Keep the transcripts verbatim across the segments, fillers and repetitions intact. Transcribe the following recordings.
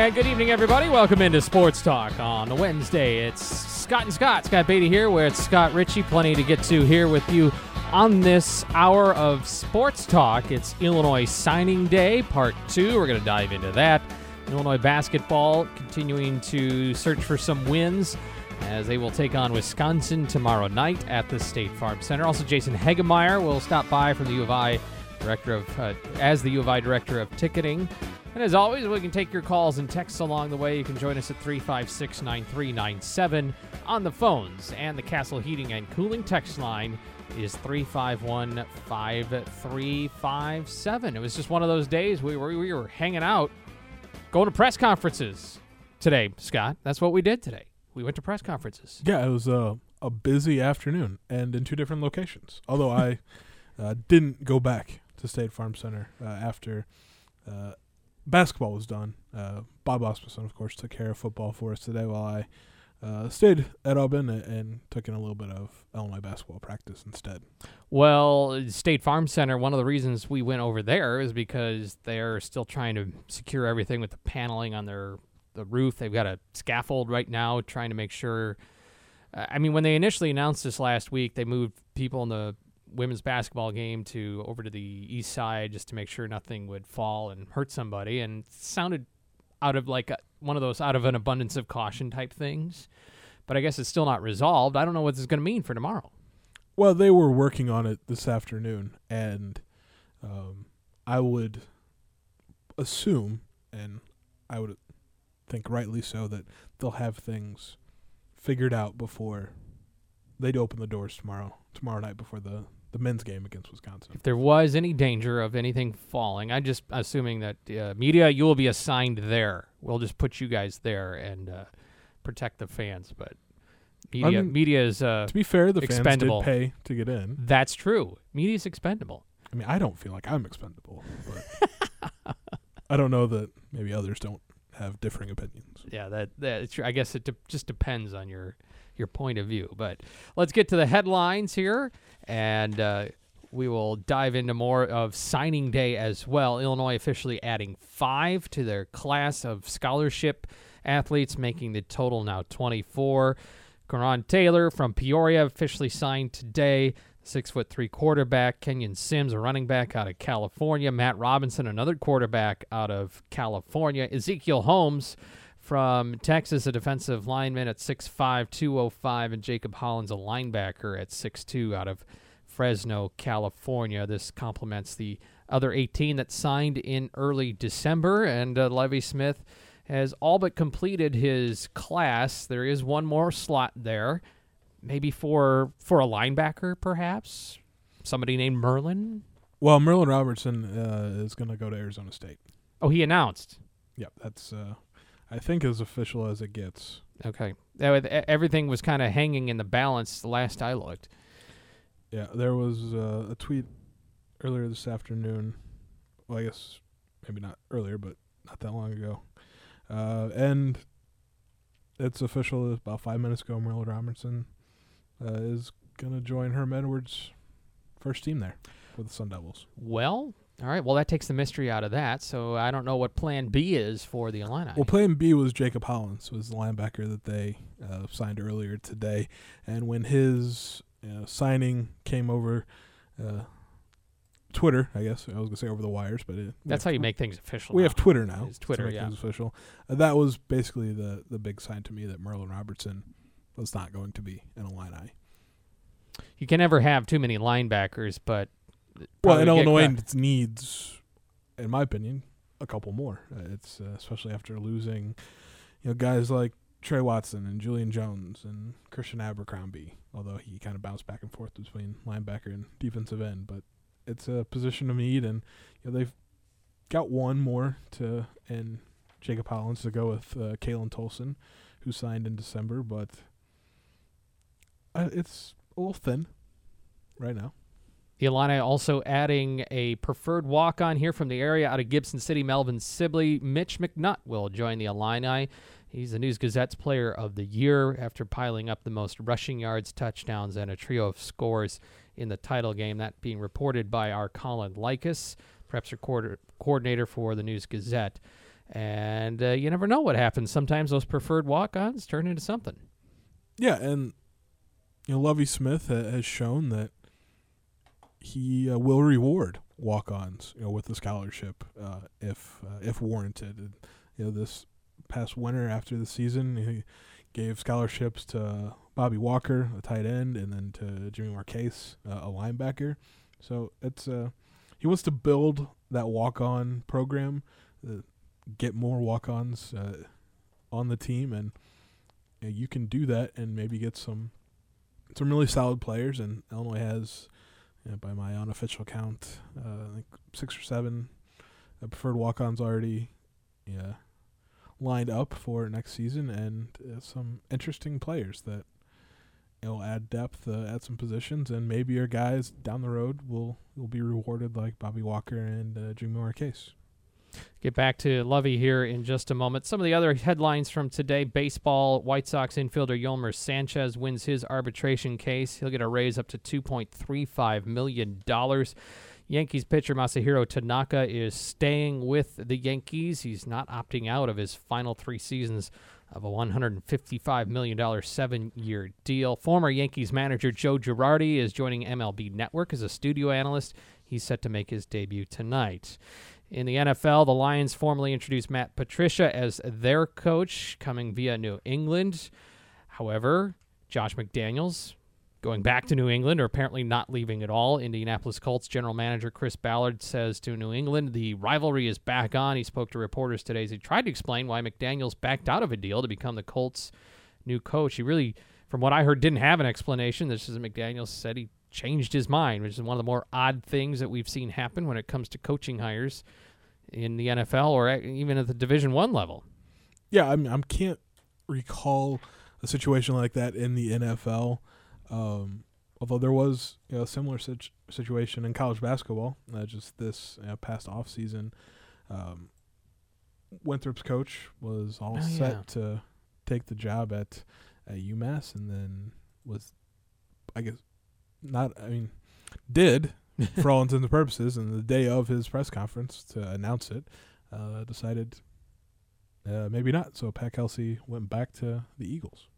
And good evening, everybody. Welcome into Sports Talk on the Wednesday. It's Scott and Scott. Scott Beatty here with Scott Ritchie. Plenty to get to here with you on this hour of Sports Talk. It's Illinois Signing Day, part two. We're going to dive into that. Illinois basketball continuing to search for some wins as they will take on Wisconsin tomorrow night at the State Farm Center. Also, Jason Hegemeyer will stop by from the U of I director of uh, as the U of I director of ticketing. And as always, we can take your calls and texts along the way. You can join us at three five six, nine three nine seven on the phones. And the Castle Heating and Cooling text line is three five one, five three five seven. It was just one of those days we were, we were hanging out, going to press conferences today, Scott. That's what we did today. We went to press conferences. Yeah, it was a, a busy afternoon and in two different locations. Although I uh, didn't go back to State Farm Center uh, after uh, basketball was done. Uh, Bob Osmuson, of course, took care of football for us today while I uh, stayed at Auburn and, and took in a little bit of Illinois basketball practice instead. Well, State Farm Center, one of the reasons we went over there is because they're still trying to secure everything with the paneling on their the roof. They've got a scaffold right now trying to make sure. Uh, I mean, when they initially announced this last week, they moved people in the women's basketball game to over to the east side just to make sure nothing would fall and hurt somebody, and it sounded out of like a, one of those out of an abundance of caution type things, but I guess it's still not resolved. I don't know what this is going to mean for tomorrow. Well, they were working on it this afternoon, and um, I would assume, and I would think rightly so, that they'll have things figured out before they'd open the doors tomorrow tomorrow night before the the men's game against Wisconsin. If there was any danger of anything falling, I'm just assuming that uh, media, you will be assigned there. We'll just put you guys there and uh, protect the fans. But media, I mean, media is uh, to be fair, the expendable. fans did pay to get in. That's true. Media is expendable. I mean, I don't feel like I'm expendable, but I don't know that maybe others don't have differing opinions. Yeah, that that's true. I guess it de- just depends on your your point of view. But let's get to the headlines here, and uh, we will dive into more of signing day as well. Illinois officially adding five to their class of scholarship athletes, making the total now twenty-four. Karan Taylor from Peoria officially signed today. Six foot three quarterback. Kenyon Sims, a running back out of California. Matt Robinson, another quarterback out of California. Ezekiel Holmes from Texas, a defensive lineman at six five, two oh five, and Jacob Hollins, a linebacker at six two out of Fresno, California. This complements the other eighteen that signed in early December, and uh, Levy Smith has all but completed his class. There is one more slot there, maybe for for a linebacker, perhaps? Somebody named Merlin? Well, Merlin Robertson uh, is going to go to Arizona State. Oh, he announced. Yep, that's... Uh, I think as official as it gets. Okay. Everything was kind of hanging in the balance the last I looked. Yeah, there was uh, a tweet earlier this afternoon. Well, I guess maybe not earlier, but not that long ago. Uh, and it's official about five minutes ago. Merlin Robertson uh, is going to join Herm Edwards' first team there for the Sun Devils. Well... All right, well, that takes the mystery out of that, so I don't know what plan B is for the Illini. Well, plan B was Jacob Hollins, was the linebacker that they uh, signed earlier today. And when his uh, signing came over uh, Twitter, I guess, I was going to say over the wires, but it, that's how you make things official. We now. have Twitter now. It's Twitter, yeah. Things official. Uh, that was basically the, the big sign to me that Merlin Robertson was not going to be an Illini. You can never have too many linebackers, but... Well, and Illinois needs, in my opinion, a couple more. Uh, it's uh, especially after losing, you know, guys like Trey Watson and Julian Jones and Christian Abercrombie. Although he kind of bounced back and forth between linebacker and defensive end, but it's a position of need, and you know they've got one more to, and Jacob Hollins to go with uh, Kalen Tolson, who signed in December, but uh, it's a little thin right now. The Illini also adding a preferred walk-on here from the area out of Gibson City, Melvin Sibley. Mitch McNutt will join the Illini. He's the News-Gazette's Player of the Year after piling up the most rushing yards, touchdowns, and a trio of scores in the title game. That being reported by our Colin Likas, preps recorder, coordinator for the News-Gazette. And uh, you never know what happens. Sometimes those preferred walk-ons turn into something. Yeah, and you know, Lovie Smith ha- has shown that he uh, will reward walk-ons, you know, with the scholarship uh, if uh, if warranted. And, you know, this past winter after the season, he gave scholarships to Bobby Walker, a tight end, and then to Jimmy Marcase, uh, a linebacker. So it's uh, he wants to build that walk-on program, uh, get more walk-ons uh, on the team, and you know, you can do that and maybe get some some really solid players. And Illinois has, you know, by my unofficial count, uh, I think six or seven uh, preferred walk-ons already yeah, lined up for next season, and uh, some interesting players that you know add depth uh, at some positions, and maybe your guys down the road will will be rewarded like Bobby Walker and uh, Jimmy Marcase. Get back to Lovie here in just a moment. Some of the other headlines from today: baseball, White Sox infielder Yolmer Sanchez wins his arbitration case. He'll get a raise up to two point three five million dollars. Yankees pitcher Masahiro Tanaka is staying with the Yankees. He's not opting out of his final three seasons of a one hundred fifty-five million dollars seven-year deal. Former Yankees manager Joe Girardi is joining M L B Network as a studio analyst. He's set to make his debut tonight. In the N F L, the Lions formally introduced Matt Patricia as their coach, coming via New England. However, Josh McDaniels going back to New England, or apparently not leaving at all. Indianapolis Colts general manager Chris Ballard says to New England, the rivalry is back on. He spoke to reporters today as he tried to explain why McDaniels backed out of a deal to become the Colts' new coach. He really, from what I heard, didn't have an explanation. This is McDaniels said he changed his mind, which is one of the more odd things that we've seen happen when it comes to coaching hires in the N F L or even at the Division One level. Yeah, I mean, I can't recall a situation like that in the N F L. Um, although there was you know, a similar situ- situation in college basketball, uh, just this you know, past off season, um, Winthrop's coach was all oh, set yeah. to take the job at, at UMass, and then was, I guess, not. I mean, did for all intents and purposes, and the day of his press conference to announce it, uh, decided uh, maybe not. So Pat Kelsey went back to the Eagles.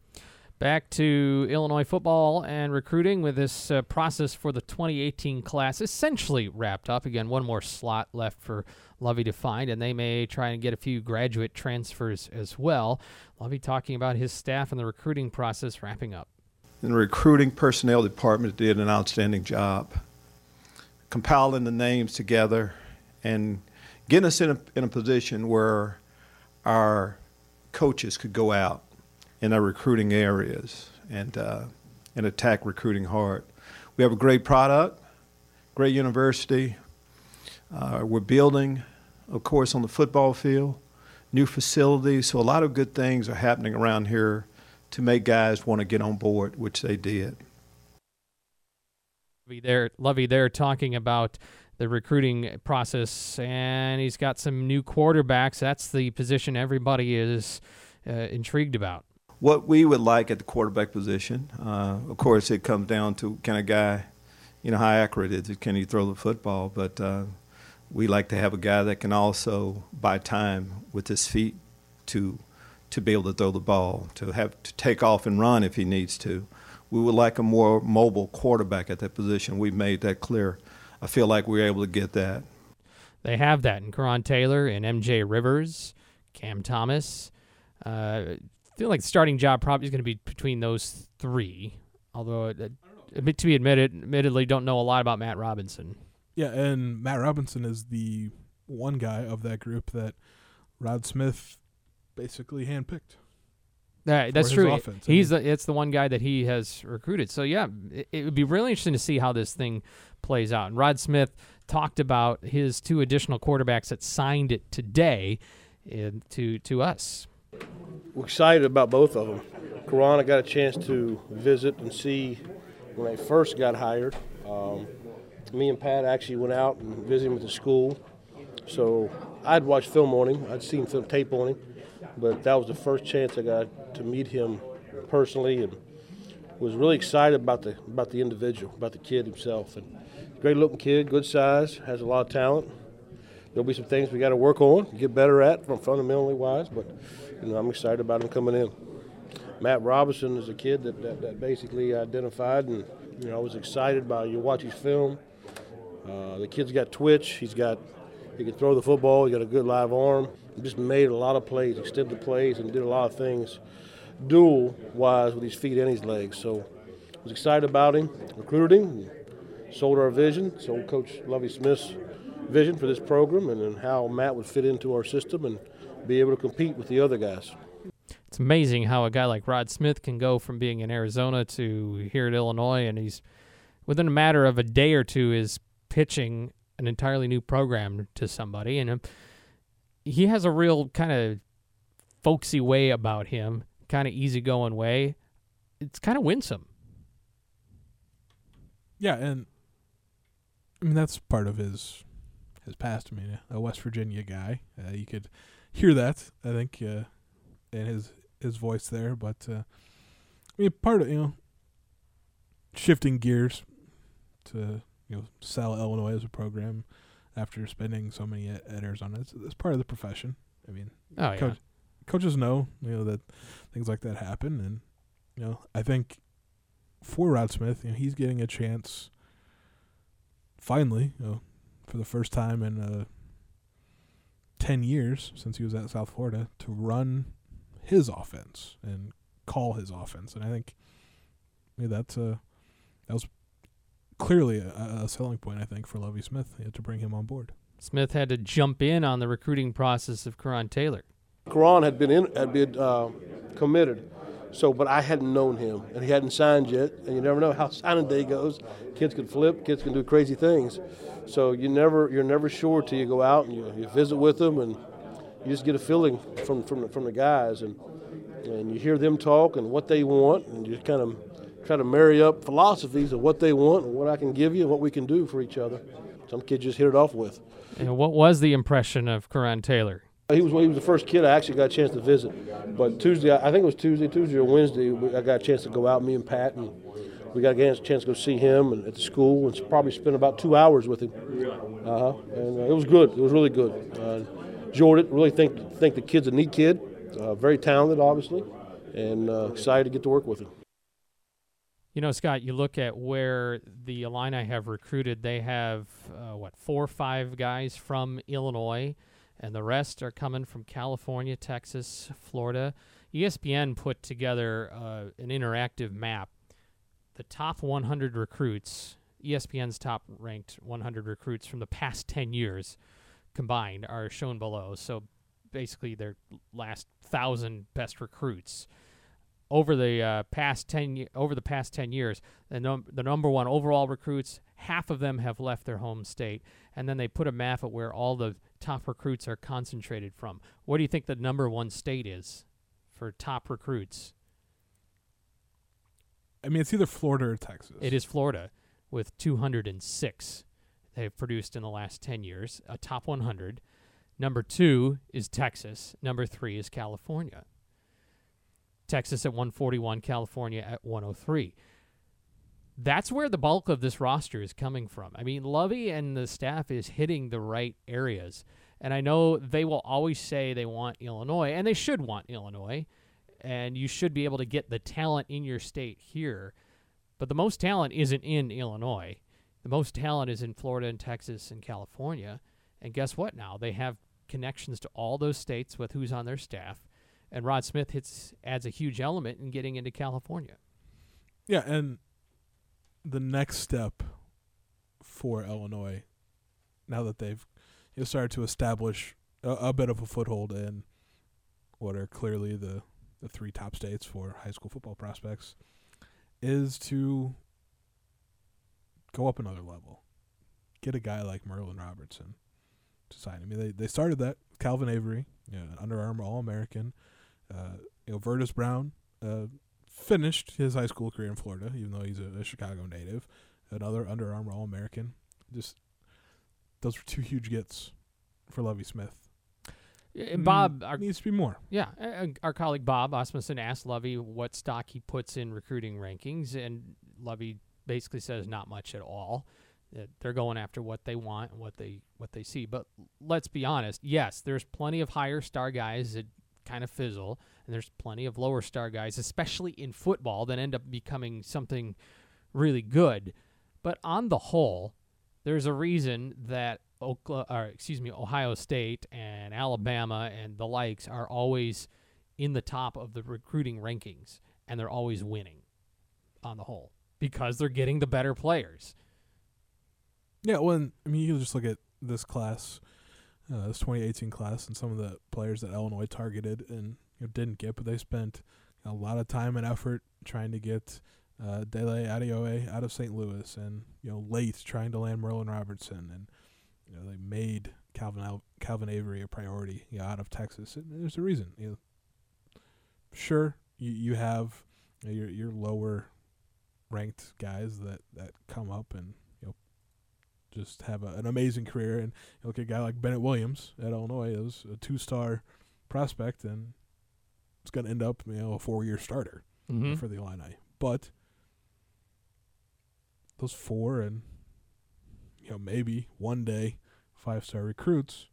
Back to Illinois football and recruiting with this uh, process for the twenty eighteen class essentially wrapped up. Again, one more slot left for Lovie to find, and they may try and get a few graduate transfers as well. Lovie talking about his staff and the recruiting process wrapping up. And the recruiting personnel department did an outstanding job compiling the names together and getting us in a, in a position where our coaches could go out in our recruiting areas and uh, and attack recruiting hard. We have a great product, great university. Uh, we're building, of course, on the football field, new facilities. So a lot of good things are happening around here to make guys want to get on board, which they did. Lovie there, Lovie there talking about the recruiting process, and he's got some new quarterbacks. That's the position everybody is uh, intrigued about. What we would like at the quarterback position, uh, of course, it comes down to kind of guy, you know, how accurate is it? Can he throw the football? But uh, we like to have a guy that can also buy time with his feet to to be able to throw the ball, to have to take off and run if he needs to. We would like a more mobile quarterback at that position. We've made that clear. I feel like we're able to get that. They have that in Karan Taylor and M J Rivers, Cam Thomas. Uh, I feel like the starting job probably is going to be between those three, although uh, to be admitted, admittedly don't know a lot about Matt Robinson. Yeah, and Matt Robinson is the one guy of that group that Rod Smith basically handpicked. Yeah, that's true. Offense. He's I mean, the, it's the one guy that he has recruited. So, yeah, it, it would be really interesting to see how this thing plays out. And Rod Smith talked about his two additional quarterbacks that signed it today in, to, to us. We're excited about both of them. Karan, I got a chance to visit and see when they first got hired. Um, me and Pat actually went out and visited him at the school. So I'd watched film on him. I'd seen film tape on him. But that was the first chance I got to meet him personally, and was really excited about the about the individual, about the kid himself. And great-looking kid, good size, has a lot of talent. there'll be some things we got to work on, get better at from fundamentally wise, but you know, I'm excited about him coming in. Matt Robinson is a kid that, that, that basically identified, and you know, I was excited by. You watch his film. Uh, the kid's got twitch. He's got he can throw the football. He got a good live arm. He just made a lot of plays, extended plays, and did a lot of things dual wise with his feet and his legs. So I was excited about him. Recruited him, sold our vision, sold Coach Lovie Smith's vision for this program, and then how Matt would fit into our system and be able to compete with the other guys. It's amazing how a guy like Rod Smith can go from being in Arizona to here at Illinois, and he's within a matter of a day or two is pitching an entirely new program to somebody, and um, he has a real kind of folksy way about him, kind of easygoing way. It's kind of winsome. Yeah, and I mean that's part of his his past. I mean, a West Virginia guy, uh, you could hear that, I think, uh, in his his voice there. But uh, I mean, part of you know shifting gears to you know sell Illinois as a program after spending so many at, at Arizona. It's, it's part of the profession. I mean, oh, coach, yeah. coaches know you know that things like that happen, and you know I think for Rod Smith, you know, he's getting a chance finally, you know, for the first time in uh, ten years since he was at South Florida, to run his offense and call his offense, and I think I mean, that's a that was clearly a, a selling point, I think, for Lovie Smith, you know, to bring him on board. Smith had to jump in on the recruiting process of Karan Taylor. Karan had been in, had been uh, committed, so but I hadn't known him, and he hadn't signed yet, and you never know how signing day goes. Kids can flip, kids can do crazy things, so you never you're never sure till you go out and you, you visit with them, and you just get a feeling from from the, from the guys, and and you hear them talk and what they want, and you kind of try to marry up philosophies of what they want and what I can give you and what we can do for each other. Some kids just hit it off with. And what was the impression of Karan Taylor? He was he was the first kid I actually got a chance to visit. But Tuesday, I think it was Tuesday, Tuesday or Wednesday, I got a chance to go out, me and Pat, and we got a chance to go see him and at the school, and probably spent about two hours with him. Uh-huh. And uh, it was good. It was really good. Uh, enjoyed it. Really think think the kid's a neat kid. Uh, very talented, obviously, and uh, excited to get to work with him. You know, Scott, you look at where the Illini have recruited, they have, uh, what, four or five guys from Illinois, and the rest are coming from California, Texas, Florida. E S P N put together uh, an interactive map. The top one hundred recruits, E S P N's top-ranked one hundred recruits from the past ten years combined are shown below. So basically their last thousand best recruits. Over the uh, past ten, over the past ten years, the num- the number one overall recruits, half of them have left their home state, and then they put a map of where all the top recruits are concentrated from. What do you think the number one state is for top recruits? I mean, it's either Florida or Texas. It is Florida, with two hundred six they've produced in the last ten years, a top one hundred. Number two is Texas. Number three is California. Texas at one forty-one, California at one oh three. That's where the bulk of this roster is coming from. I mean, Lovie and the staff is hitting the right areas. And I know they will always say they want Illinois, and they should want Illinois, and you should be able to get the talent in your state here. But the most talent isn't in Illinois. The most talent is in Florida and Texas and California. And guess what now? They have connections to all those states with who's on their staff. And Rod Smith hits adds a huge element in getting into California. Yeah, and the next step for Illinois, now that they've you know, started to establish a, a bit of a foothold in what are clearly the, the three top states for high school football prospects, is to go up another level. Get a guy like Merlin Robertson to sign. I mean, they, they started that. Calvin Avery, you know, an Under Armour All-American. Uh, you know, Vertus Brown uh, finished his high school career in Florida, even though he's a, a Chicago native. Another Under Armour All-American. Just those were two huge gets for Lovie Smith. And Bob, our, needs to be more. Yeah, uh, our colleague Bob Osmussen asked Lovie what stock he puts in recruiting rankings, and Lovie basically says not much at all. They're going after what they want and what they what they see. But let's be honest. Yes, there's plenty of higher star guys that kind of fizzle, and there's plenty of lower star guys, especially in football, that end up becoming something really good. But on the whole, there's a reason that Oklahoma, or excuse me, Ohio State and Alabama and the likes are always in the top of the recruiting rankings, and they're always winning on the whole because they're getting the better players. Yeah, well, I mean, you just look at this class, uh, this twenty eighteen class, and some of the players that Illinois targeted and you know, didn't get, but they spent a lot of time and effort trying to get uh, Dele Adeoye out of Saint Louis, and you know, late trying to land Merlin Robertson, and you know, they made Calvin Al- Calvin Avery a priority, you know, out of Texas. And there's a reason. You know, sure, you you have you know, your your lower ranked guys that, that come up and you know just have a, an amazing career. And you look at a guy like Bennett Williams at Illinois, is a two star prospect, and it's going to end up you know a four year starter mm-hmm. for the Illini. But those four and you know maybe one day five star recruits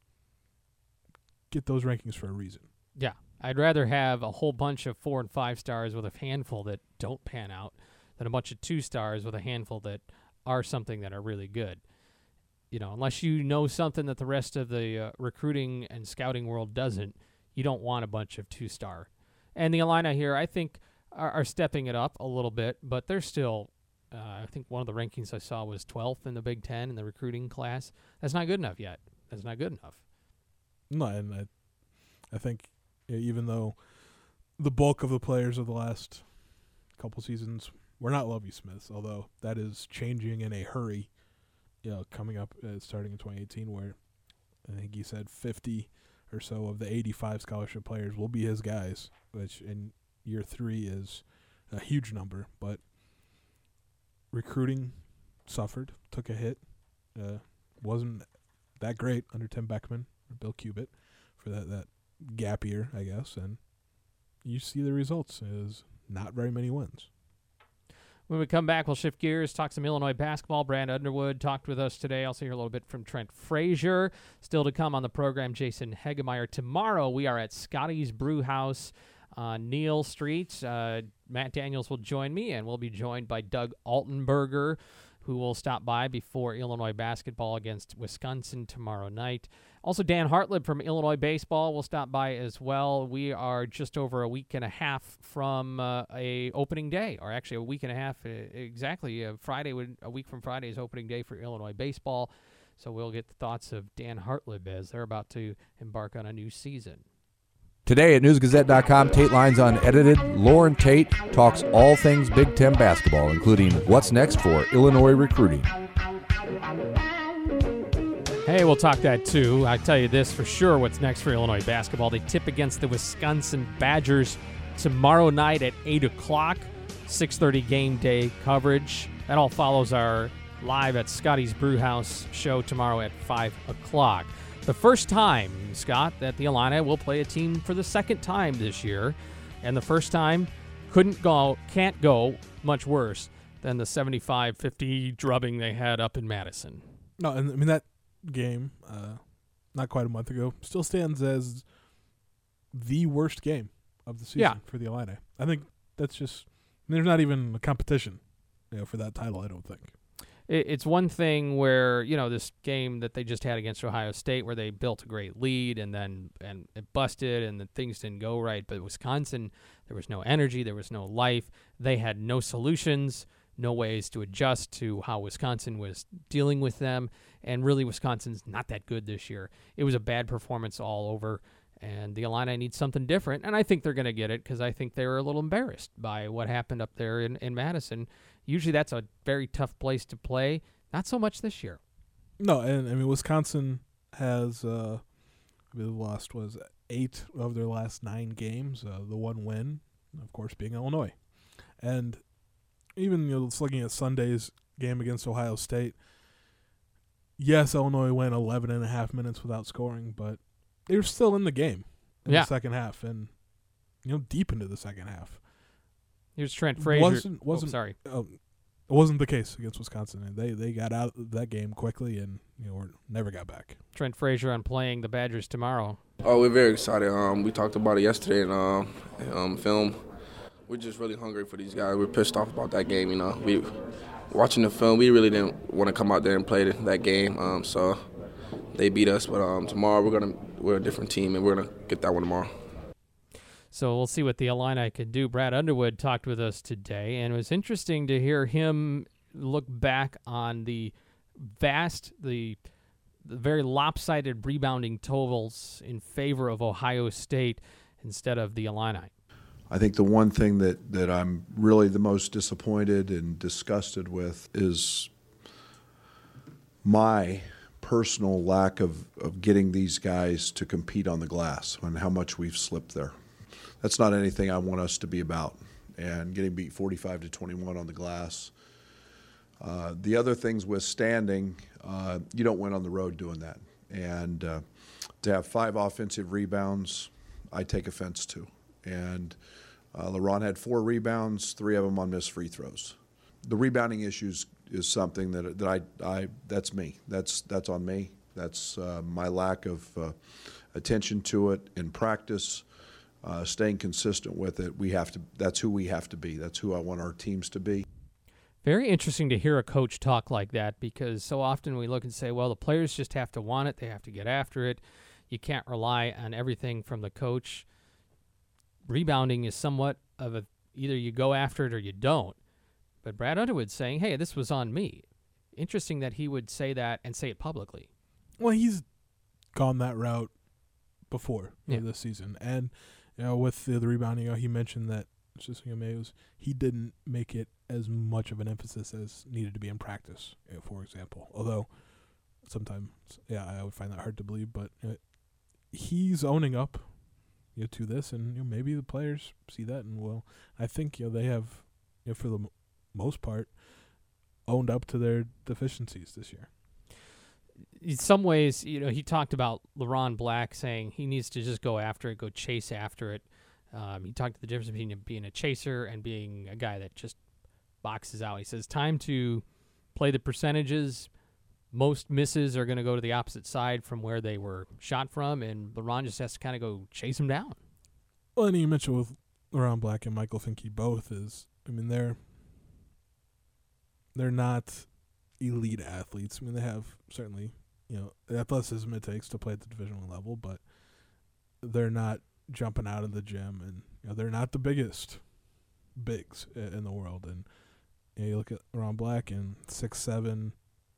get those rankings for a reason. Yeah, I'd rather have a whole bunch of four and five stars with a handful that don't pan out than a bunch of two stars with a handful that are something that are really good. You know, unless you know something that the rest of the uh, recruiting and scouting world doesn't, you don't want a bunch of two star. And the Illini here, I think, are, are stepping it up a little bit, but they're still. Uh, I think one of the rankings I saw was twelfth in the Big Ten in the recruiting class. That's not good enough yet. That's not good enough. No, and I, I think even though the bulk of the players of the last couple seasons were not Lovie Smiths, although that is changing in a hurry, you know, coming up uh, starting in twenty eighteen, where I think he said fifty or so of the eighty-five scholarship players will be his guys, which in year three is a huge number, but recruiting suffered, took a hit, uh, wasn't that great under Tim Beckman or Bill Cubitt for that, that gap year, I guess, and you see the results is not very many wins. When we come back, we'll shift gears, talk some Illinois basketball. Brad Underwood talked with us today. Also hear a little bit from Trent Frazier. Still to come on the program, Jason Hegemeyer. Tomorrow we are at Scotty's Brew House on Neal Street. Uh, Matt Daniels will join me, and we'll be joined by Doug Altenberger, who will stop by before Illinois basketball against Wisconsin tomorrow night. Also, Dan Hartlib from Illinois baseball will stop by as well. We are just over a week and a half from uh, a opening day, or actually a week and a half uh, exactly. Uh, Friday, would, a week from Friday is opening day for Illinois baseball. So we'll get the thoughts of Dan Hartlib as they're about to embark on a new season. Today at news gazette dot com, Tate Lines Unedited. Lauren Tate talks all things Big Ten basketball, including what's next for Illinois recruiting. Hey, we'll talk that too. I tell you this for sure, what's next for Illinois basketball. They tip against the Wisconsin Badgers tomorrow night at eight o'clock, six thirty game day coverage. That all follows our live at Scotty's Brew House show tomorrow at five o'clock. The first time, Scott, that the Illini will play a team for the second time this year, and the first time couldn't go, can't go much worse than the seventy-five fifty drubbing they had up in Madison. No, and I mean that game, uh, not quite a month ago, still stands as the worst game of the season yeah. for the Illini. I think that's just there's not even a competition, you know, for that title. I don't think. It's one thing where, you know, this game that they just had against Ohio State where they built a great lead and then and it busted and then things didn't go right. But Wisconsin, there was no energy. There was no life. They had no solutions, no ways to adjust to how Wisconsin was dealing with them. And really, Wisconsin's not that good this year. It was a bad performance all over. And the Illini need something different. And I think they're going to get it because I think they were a little embarrassed by what happened up there in, in Madison. Usually that's a very tough place to play. Not so much this year. No, and I mean, Wisconsin has uh, I mean, lost, was eight of their last nine games. Uh, the one win, of course, being Illinois. And even, you know, just looking at Sunday's game against Ohio State, yes, Illinois went eleven and a half minutes without scoring, but they were still in the game in yeah. the second half and, you know, deep into the second half. Here's Trent Frazier. Wasn't, wasn't, oh, sorry. Uh, It wasn't the case against Wisconsin. They they got out of that game quickly and you know never got back. Trent Frazier on playing the Badgers tomorrow. Oh, we're very excited. Um, we talked about it yesterday in um, um, film. We're just really hungry for these guys. We're pissed off about that game. You know, we watching the film. We really didn't want to come out there and play that game. Um, so they beat us. But um, tomorrow we're gonna we're a different team and we're gonna get that one tomorrow. So we'll see what the Illini could do. Brad Underwood talked with us today, and it was interesting to hear him look back on the vast, the, the very lopsided rebounding totals in favor of Ohio State instead of the Illini. I think the one thing that, that I'm really the most disappointed and disgusted with is my personal lack of, of getting these guys to compete on the glass and how much we've slipped there. That's not anything I want us to be about, and getting beat forty-five to twenty-one on the glass. Uh, the other things withstanding, uh, you don't win on the road doing that. And uh, to have five offensive rebounds, I take offense to. And uh, LeBron had four rebounds, three of them on missed free throws. The rebounding issues is something that that I, I that's me. That's that's on me. That's uh, my lack of uh, attention to it in practice. Uh, staying consistent with it, we have to. That's who we have to be. That's who I want our teams to be. Very interesting to hear a coach talk like that, because so often we look and say, well, the players just have to want it. They have to get after it. You can't rely on everything from the coach. Rebounding is somewhat of a either you go after it or you don't. But Brad Underwood's saying, hey, this was on me. Interesting that he would say that and say it publicly. Well, he's gone that route before yeah. this season. And you know, with the, the rebounding, you know, he mentioned that just you know, was, he didn't make it as much of an emphasis as needed to be in practice, you know, for example. Although sometimes, yeah, I would find that hard to believe. But uh, he's owning up you know, to this, and you know, maybe the players see that. And, well, I think you know they have, you know, for the m- most part, owned up to their deficiencies this year. In some ways, you know, he talked about LeBron Black saying he needs to just go after it, go chase after it. Um, he talked to the difference between being a chaser and being a guy that just boxes out. He says, time to play the percentages. Most misses are going to go to the opposite side from where they were shot from, and LeBron just has to kind of go chase them down. Well, and you mentioned with LeBron Black and Michael Finke both is, I mean, they're they're not elite athletes. I mean, they have certainly, you know, the athleticism it takes to play at the Division One level, but they're not jumping out of the gym, and you know, they're not the biggest bigs in the world. And you know, you look at Ron Black and six seven,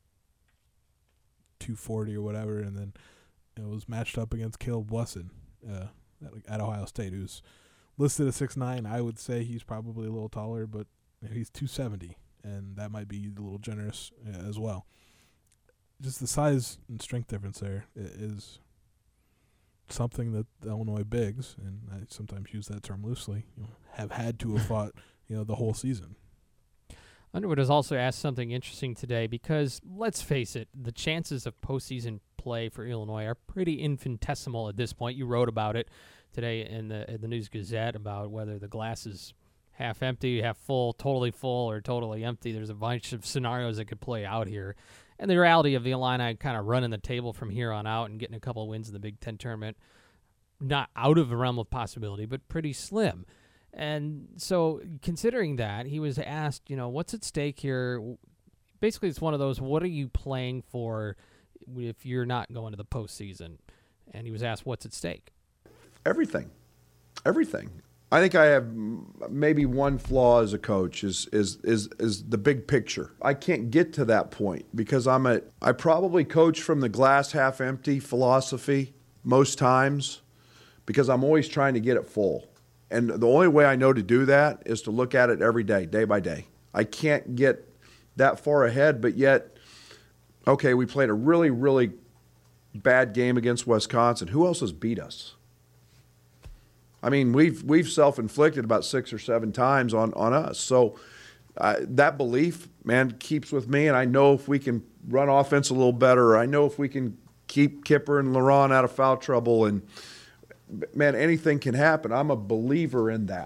two forty or whatever, and then it was matched up against Caleb Blesson uh, at, at Ohio State, who's listed as six nine. I would say he's probably a little taller, but you know, he's two seventy. And that might be a little generous uh, as well. Just the size and strength difference there is something that the Illinois bigs, and I sometimes use that term loosely, you know, have had to have fought you know, the whole season. Underwood has also asked something interesting today because, let's face it, the chances of postseason play for Illinois are pretty infinitesimal at this point. You wrote about it today in the, in the News Gazette about whether the glass is half empty, half full, totally full, or totally empty. There's a bunch of scenarios that could play out here. And the reality of the Illini kind of running the table from here on out and getting a couple of wins in the Big Ten tournament, not out of the realm of possibility, but pretty slim. And so considering that, he was asked, you know, what's at stake here? Basically, it's one of those, what are you playing for if you're not going to the postseason? And he was asked, what's at stake? Everything. Everything. I think I have maybe one flaw as a coach is is is is the big picture. I can't get to that point because I'm a I probably coach from the glass half empty philosophy most times because I'm always trying to get it full. And the only way I know to do that is to look at it every day, day by day. I can't get that far ahead, but yet, okay, we played a really, really bad game against Wisconsin. Who else has beat us? I mean, we've we've self-inflicted about six or seven times on, on us. So uh, that belief, man, keeps with me. And I know if we can run offense a little better, or I know if we can keep Kipper and LeBron out of foul trouble, and, man, anything can happen. I'm a believer in that.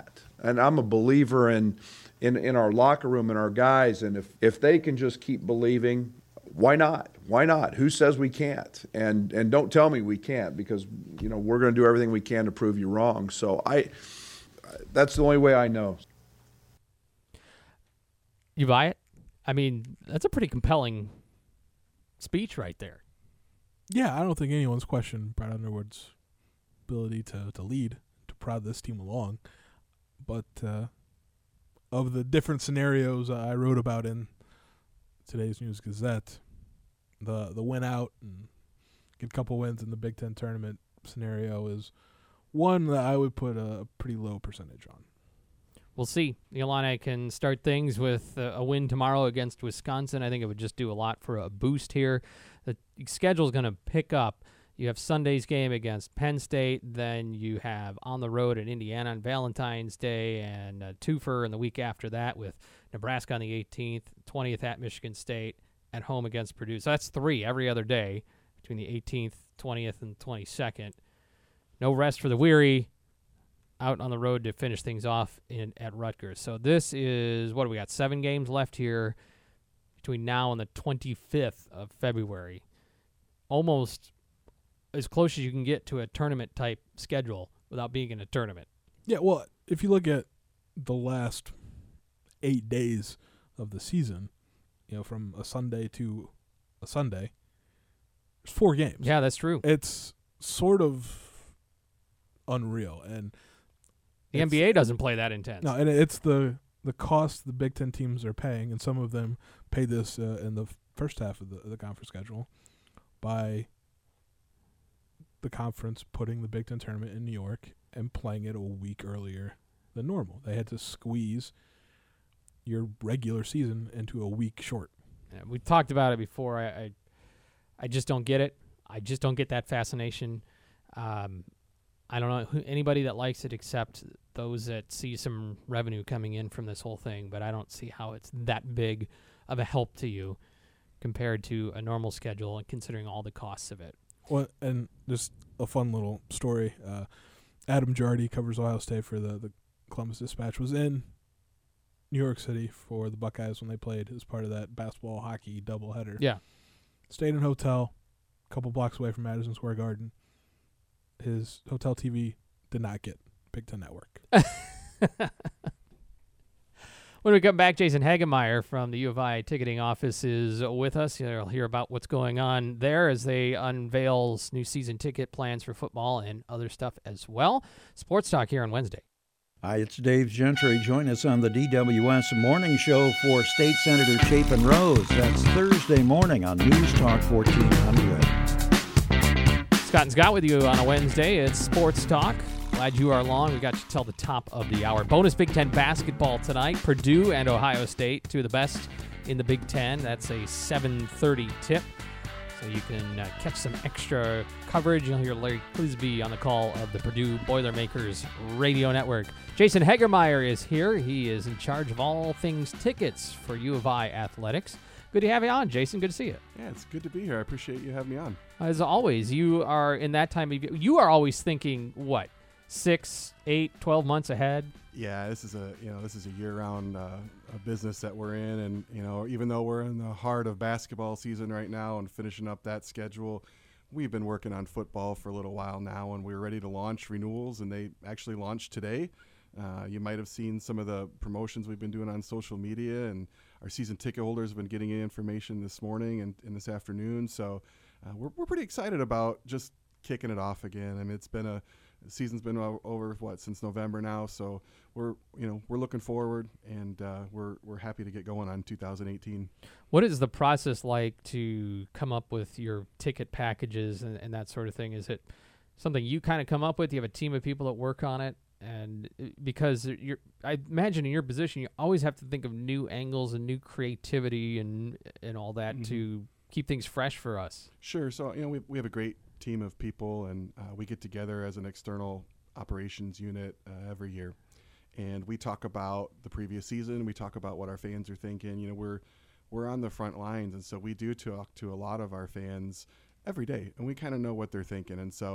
And I'm a believer in, in, in our locker room and our guys. And if, if they can just keep believing, why not? Why not? Who says we can't? And and don't tell me we can't, because, you know, we're going to do everything we can to prove you wrong. So I, that's the only way I know. You buy it? I mean, that's a pretty compelling speech right there. Yeah, I don't think anyone's questioned Brad Underwood's ability to, to lead, to prod this team along. But uh, of the different scenarios I wrote about in today's News Gazette, the the win out and get a couple wins in the Big Ten tournament scenario is one that I would put a pretty low percentage on. We'll see. The Illini can start things with a win tomorrow against Wisconsin. I think it would just do a lot for a boost here. The schedule is going to pick up. You have Sunday's game against Penn State. Then you have on the road at Indiana on Valentine's Day, and uh, twofer in the week after that with Nebraska on the eighteenth, twentieth at Michigan State, at home against Purdue. So that's three every other day between the eighteenth, twentieth, and twenty-second. No rest for the weary. Out on the road to finish things off in at Rutgers. So this is, what do we got, seven games left here between now and the twenty-fifth of February. Almost as close as you can get to a tournament-type schedule without being in a tournament. Yeah, well, if you look at the last eight days of the season, you know, from a Sunday to a Sunday, there's four games. Yeah, that's true. It's sort of unreal, and the N B A doesn't play that intense. No, and it's the the cost the Big Ten teams are paying, and some of them pay this uh, in the first half of the, the conference schedule by the conference putting the Big Ten tournament in New York and playing it a week earlier than normal. They had to squeeze your regular season into a week short. Yeah, we talked about it before. I, I, I just don't get it. I just don't get that fascination. Um, I don't know who, anybody that likes it except those that see some revenue coming in from this whole thing, but I don't see how it's that big of a help to you compared to a normal schedule and considering all the costs of it. Well, and just a fun little story. Uh, Adam Jardy covers Ohio State for the, the Columbus Dispatch, was in New York City for the Buckeyes when they played as part of that basketball hockey doubleheader. Yeah. Stayed in a hotel a couple blocks away from Madison Square Garden. His hotel T V did not get Big Ten Network. When we come back, Jason Hagemeyer from the U of I ticketing office is with us. You'll hear about what's going on there as they unveil new season ticket plans for football and other stuff as well. Sports Talk here on Wednesday. Hi, it's Dave Gentry. Join us on the D W S Morning Show for State Senator Chapin Rose. That's Thursday morning on News Talk fourteen hundred. Scott and Scott with you on a Wednesday. It's Sports Talk. Glad you are along. We got you till the top of the hour. Bonus Big Ten basketball tonight. Purdue and Ohio State, two of the best in the Big Ten. That's a seven thirty tip. So you can uh, catch some extra coverage. You'll hear Larry Clisby on the call of the Purdue Boilermakers Radio Network. Jason Hagemeyer is here. He is in charge of all things tickets for U of I athletics. Good to have you on, Jason. Good to see you. Yeah, it's good to be here. I appreciate you having me on. As always, you are in that time of year. You are always thinking, what, six, eight, twelve months ahead? Yeah, this is a you know this is a year-round uh, a business that we're in, and you know even though we're in the heart of basketball season right now and finishing up that schedule, we've been working on football for a little while now, and we're ready to launch renewals, and they actually launched today. Uh, you might have seen some of the promotions we've been doing on social media, and our season ticket holders have been getting information this morning and, and this afternoon. So uh, we're we're pretty excited about just kicking it off again. I mean, it's been a the season's been over what since November now, so we're you know we're looking forward, and uh, we're we're happy to get going on two thousand eighteen. What is the process like to come up with your ticket packages and, and that sort of thing? Is it something you kind of come up with? You have a team of people that work on it, and because you're, I imagine in your position, you always have to think of new angles and new creativity and and all that mm-hmm. to keep things fresh for us. Sure. So you know we we have a great team of people, and uh, we get together as an external operations unit uh, every year, and we talk about the previous season. We talk about what our fans are thinking. You know, we're we're on the front lines, and so we do talk to a lot of our fans every day, and we kind of know what they're thinking. And so,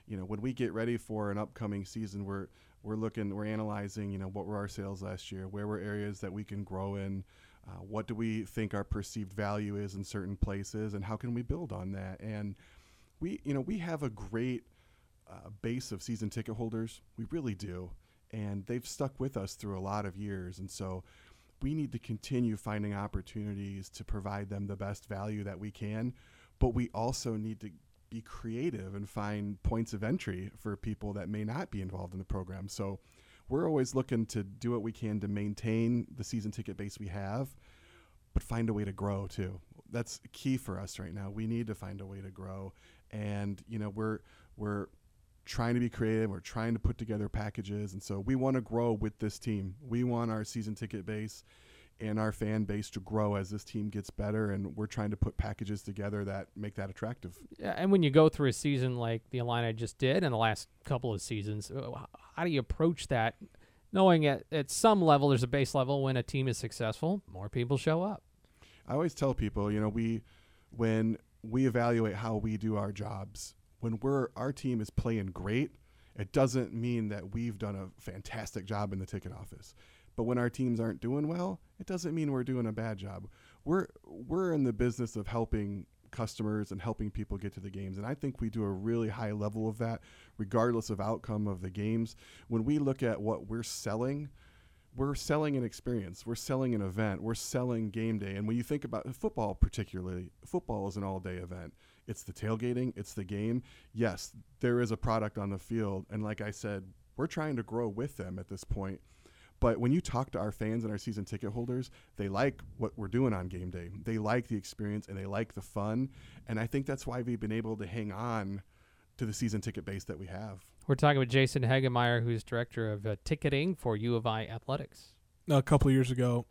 you know, when we get ready for an upcoming season, we're we're looking, we're analyzing, you know, what were our sales last year, where were areas that we can grow in, uh, what do we think our perceived value is in certain places, and how can we build on that? And we, you know, we have a great uh, base of season ticket holders. We really do, and they've stuck with us through a lot of years, and so we need to continue finding opportunities to provide them the best value that we can, but we also need to be creative and find points of entry for people that may not be involved in the program. So we're always looking to do what we can to maintain the season ticket base we have, but find a way to grow too. That's key for us right now. We need to find a way to grow. And, you know, we're, we're trying to be creative. We're trying to put together packages. And so we want to grow with this team. We want our season ticket base and our fan base to grow as this team gets better, and we're trying to put packages together that make that attractive. Yeah, and when you go through a season like the Illini just did in the last couple of seasons, how do you approach that, knowing at, at some level there's a base level when a team is successful, more people show up? I always tell people, you know, we when we evaluate how we do our jobs, when we're our team is playing great, it doesn't mean that we've done a fantastic job in the ticket office. But when our teams aren't doing well, it doesn't mean we're doing a bad job. We're we're in the business of helping customers and helping people get to the games. And I think we do a really high level of that, regardless of outcome of the games. When we look at what we're selling, we're selling an experience. We're selling an event. We're selling game day. And when you think about football particularly, football is an all-day event. It's the tailgating. It's the game. Yes, there is a product on the field. And like I said, we're trying to grow with them at this point. But when you talk to our fans and our season ticket holders, they like what we're doing on game day. They like the experience and they like the fun. And I think that's why we've been able to hang on to the season ticket base that we have. We're talking with Jason Hagemeyer, who's director of uh, ticketing for U of I Athletics. Now, a couple of years ago,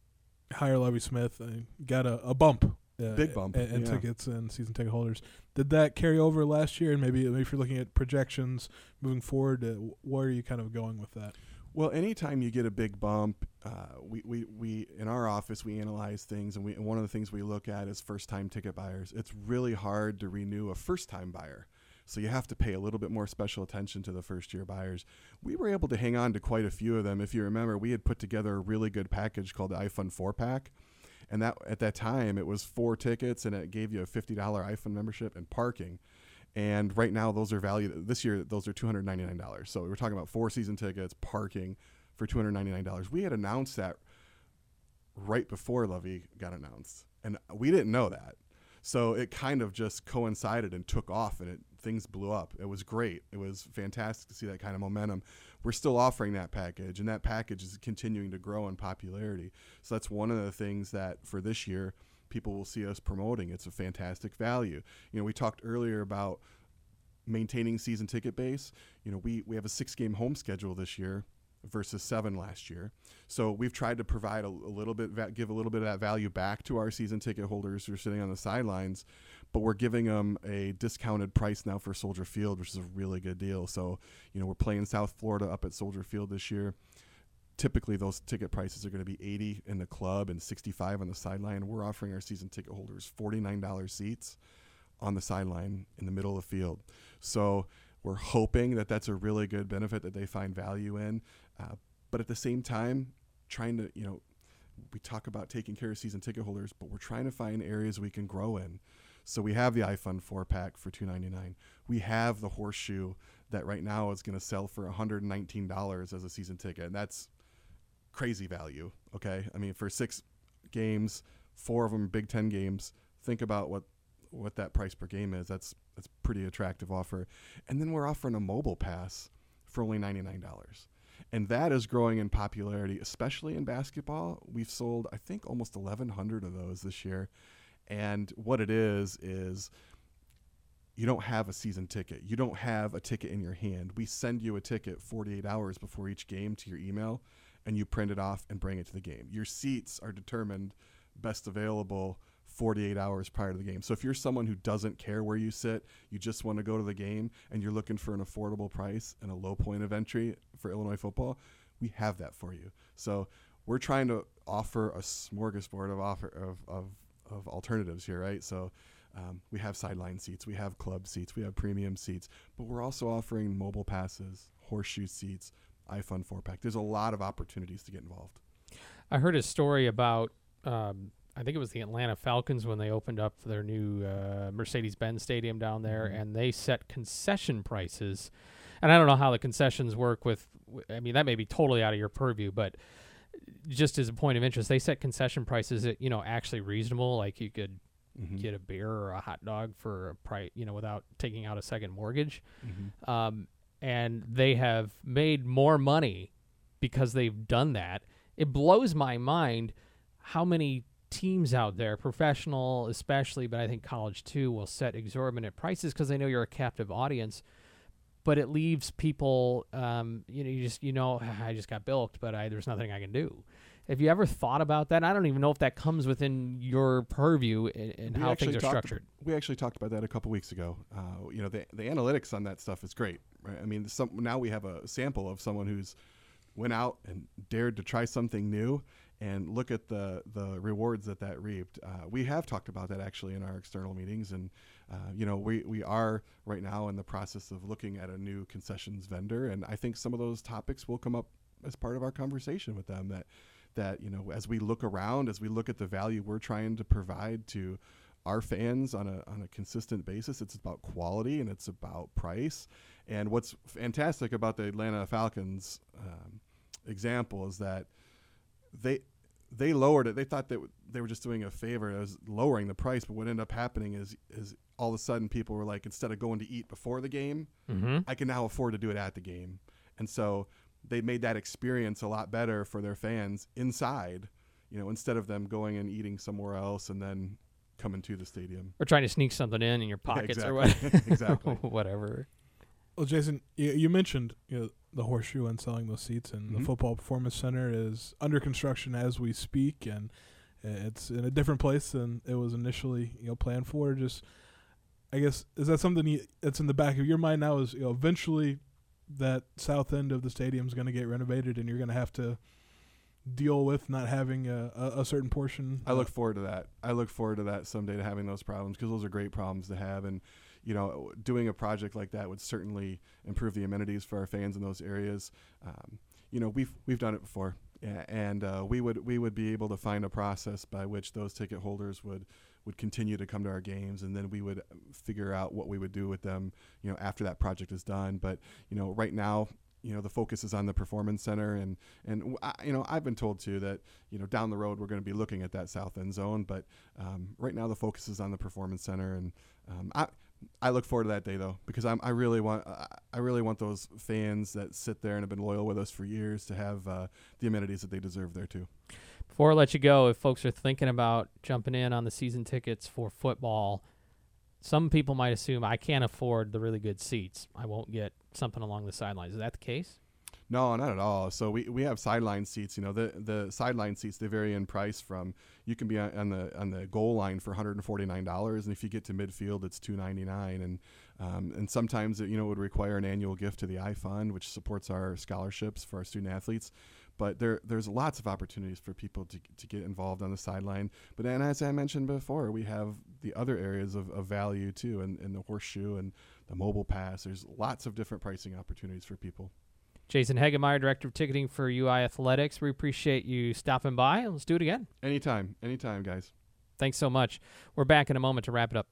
hire Lovie Smith and got a, a bump. Uh, Big bump. And, and yeah. tickets and season ticket holders. Did that carry over last year? And maybe, maybe if you're looking at projections moving forward, uh, where are you kind of going with that? Well, anytime you get a big bump, uh, we, we, we in our office, we analyze things, and, we, and one of the things we look at is first-time ticket buyers. It's really hard to renew a first-time buyer, so you have to pay a little bit more special attention to the first-year buyers. We were able to hang on to quite a few of them. If you remember, we had put together a really good package called the iFund four-pack, and that at that time, it was four tickets, and it gave you a fifty dollars iFund membership and parking. And right now, those are valued this year. Those are two hundred ninety-nine dollars. So we're talking about four season tickets, parking for two hundred ninety-nine dollars. We had announced that right before Lovie got announced, and we didn't know that. So it kind of just coincided and took off, and it things blew up. It was great. It was fantastic to see that kind of momentum. We're still offering that package, and that package is continuing to grow in popularity. So that's one of the things that for this year, people will see us promoting. It's a fantastic value. You know, we talked earlier about maintaining season ticket base. You know, we, we have a six-game home schedule this year versus seven last year. So we've tried to provide a, a little bit, va- give a little bit of that value back to our season ticket holders who are sitting on the sidelines, but we're giving them a discounted price now for Soldier Field, which is a really good deal. So, you know, we're playing South Florida up at Soldier Field this year. Typically, those ticket prices are going to be eighty in the club and sixty-five on the sideline. We're offering our season ticket holders forty-nine dollars seats on the sideline in the middle of the field. So we're hoping that that's a really good benefit that they find value in. Uh, but at the same time, trying to, you know, we talk about taking care of season ticket holders, but we're trying to find areas we can grow in. So we have the iFund four-pack for two hundred ninety-nine dollars. We have the Horseshoe that right now is going to sell for one hundred nineteen dollars as a season ticket, and that's crazy value. Okay, I mean, for six games, four of them Big Ten games. Think about what what that price per game is. That's that's pretty attractive offer. And then we're offering a mobile pass for only ninety-nine dollars, and that is growing in popularity, especially in basketball. We've sold, I think, almost eleven hundred of those this year. And what it is is you don't have a season ticket. You don't have a ticket in your hand. We send you a ticket forty-eight hours before each game to your email, and you print it off and bring it to the game. Your seats are determined best available forty-eight hours prior to the game. So if you're someone who doesn't care where you sit, you just want to go to the game, and you're looking for an affordable price and a low point of entry for Illinois football, we have that for you. So we're trying to offer a smorgasbord of offer of, of, of alternatives here, right? So Um, we have sideline seats, we have club seats, we have premium seats, but we're also offering mobile passes, horseshoe seats, iFund four-pack. There's a lot of opportunities to get involved. I heard a story about, um, I think it was the Atlanta Falcons when they opened up their new uh, Mercedes-Benz Stadium down there, mm-hmm. and they set concession prices. And I don't know how the concessions work with, I mean, that may be totally out of your purview, but just as a point of interest, they set concession prices that, you know, actually reasonable, like you could mm-hmm. get a beer or a hot dog for a price, you know, without taking out a second mortgage. Mm-hmm. Um, and they have made more money because they've done that. It blows my mind how many teams out there, professional especially, but I think college too, will set exorbitant prices because they know you're a captive audience. But it leaves people, um, you know, you just, you know, I just got bilked, but I, there's nothing I can do. Have you ever thought about that? I don't even know if that comes within your purview and how things are structured. We actually talked about that a couple weeks ago. Uh, you know, the the analytics on that stuff is great, right? I mean, some, now we have a sample of someone who's went out and dared to try something new, and look at the the rewards that that reaped. Uh, we have talked about that actually in our external meetings, and uh, you know, we we are right now in the process of looking at a new concessions vendor, and I think some of those topics will come up as part of our conversation with them. That that you know, as we look around, as we look at the value we're trying to provide to our fans on a on a consistent basis, it's about quality and it's about price. And what's fantastic about the Atlanta Falcons um, example is that they they lowered it. They thought that they were just doing a favor. It was lowering the price, but what ended up happening is is all of a sudden people were like, instead of going to eat before the game, mm-hmm. I can now afford to do it at the game. And so they made that experience a lot better for their fans inside, you know, instead of them going and eating somewhere else and then coming to the stadium. Or trying to sneak something in in your pockets yeah, exactly. or what. Exactly. Whatever. Well, Jason, you, you mentioned you know, the horseshoe and selling those seats, and mm-hmm. the Football Performance Center is under construction as we speak, and it's in a different place than it was initially you know planned for. Just, I guess, is that something you, that's in the back of your mind now? Is you know eventually that south end of the stadium is going to get renovated, and you're going to have to deal with not having a, a, a certain portion? I look forward to that. I look forward to that someday, to having those problems, because those are great problems to have. And you know, doing a project like that would certainly improve the amenities for our fans in those areas. Um, you know, we've we've done it before, and uh, we would we would be able to find a process by which those ticket holders would would continue to come to our games, and then we would figure out what we would do with them, you know, after that project is done. But you know, right now, you know, the focus is on the Performance Center, and and I, you know, I've been told too that you know down the road we're going to be looking at that south end zone, but um, right now the focus is on the Performance Center, and um, I. I look forward to that day though, because I'm, I really want I really want those fans that sit there and have been loyal with us for years to have uh, the amenities that they deserve there too. Before I let you go, if folks are thinking about jumping in on the season tickets for football, some people might assume I can't afford the really good seats. I won't get something along the sidelines. Is that the case? No, not at all. So we, we have sideline seats. You know, the the sideline seats, they vary in price from, you can be on, on the on the goal line for one hundred forty-nine dollars, and if you get to midfield, it's two hundred ninety-nine dollars. And um, and sometimes it, you know, it would require an annual gift to the iFund, which supports our scholarships for our student athletes. But there there's lots of opportunities for people to to get involved on the sideline. But then, as I mentioned before, we have the other areas of, of value too, and, and the horseshoe and the mobile pass. There's lots of different pricing opportunities for people. Jason Hegemeyer, Director of Ticketing for U I Athletics. We appreciate you stopping by. Let's do it again. Anytime. Anytime, guys. Thanks so much. We're back in a moment to wrap it up.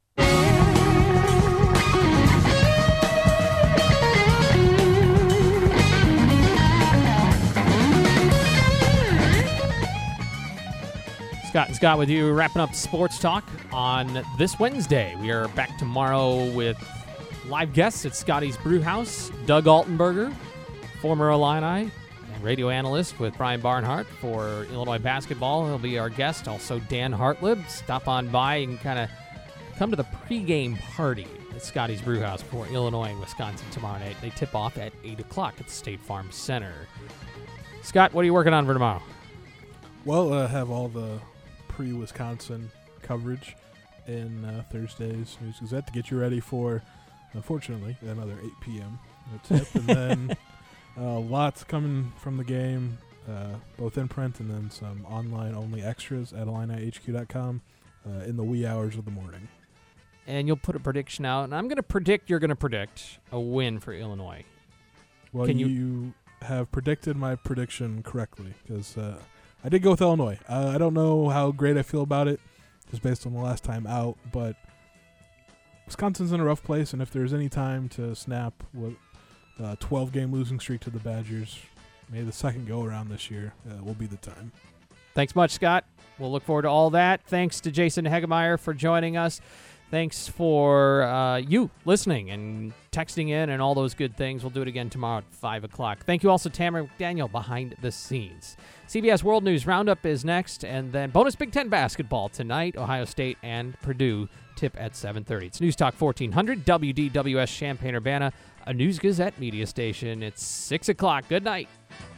Scott and Scott with you, wrapping up Sports Talk on this Wednesday. We are back tomorrow with live guests at Scotty's Brewhouse. Doug Altenberger, former Illini and radio analyst with Brian Barnhart for Illinois basketball. He'll be our guest. Also, Dan Hartlib. Stop on by and kind of come to the pregame party at Scotty's Brewhouse for Illinois and Wisconsin tomorrow night. They tip off at eight o'clock at the State Farm Center. Scott, what are you working on for tomorrow? Well, I uh, have all the pre-Wisconsin coverage in uh, Thursday's News Gazette to get you ready for, unfortunately, another eight p.m. tip. And then uh, lots coming from the game, uh, both in print and then some online-only extras at Illini H Q dot com uh, in the wee hours of the morning. and you'll put a prediction out. And I'm going to predict you're going to predict a win for Illinois. Well, Can you, you- you have predicted my prediction correctly because uh, I did go with Illinois. Uh, I don't know how great I feel about it just based on the last time out, but Wisconsin's in a rough place, and if there's any time to snap what a twelve-game losing streak to the Badgers, maybe the second go-around this year uh, will be the time. Thanks much, Scott. We'll look forward to all that. Thanks to Jason Hegemeyer for joining us. Thanks for uh, you listening and texting in and all those good things. We'll do it again tomorrow at five o'clock. Thank you also, Tamara McDaniel, behind the scenes. C B S World News Roundup is next, and then bonus Big Ten basketball tonight. Ohio State and Purdue tip at seven thirty. It's News Talk fourteen hundred, W D W S Champaign-Urbana, a News Gazette media station. It's six o'clock. Good night.